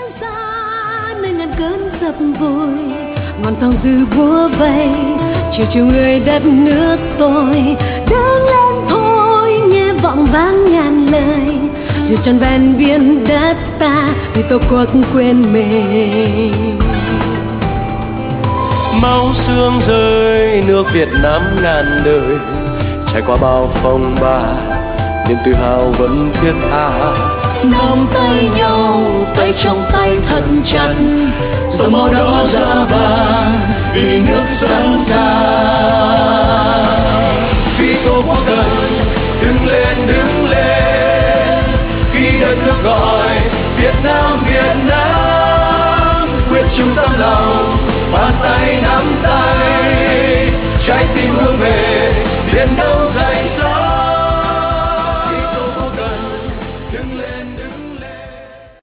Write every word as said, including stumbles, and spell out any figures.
xa nơi ngàn cơn dập vội, ngọn thòng dư búa vây chiều chiều người đất nước tôi. Đứng lên thôi nghe vọng vang ngàn lời, dù tròn ven biển đất ta vì tổ quốc quên mình. Máu xương rơi nước Việt Nam ngàn đời, trải qua bao phong ba niềm tự hào vẫn thiết tha. Nắm tay nhau tay trong tay thật chặt, dòng màu đỏ da vàng vì nước dân ca. Vì tổ quốc cần đứng lên đứng lên, khi đất nước gọi Việt Nam Việt Nam, quyết chung tấm lòng bàn tay nắm tay, trái tim hướng về biển đâu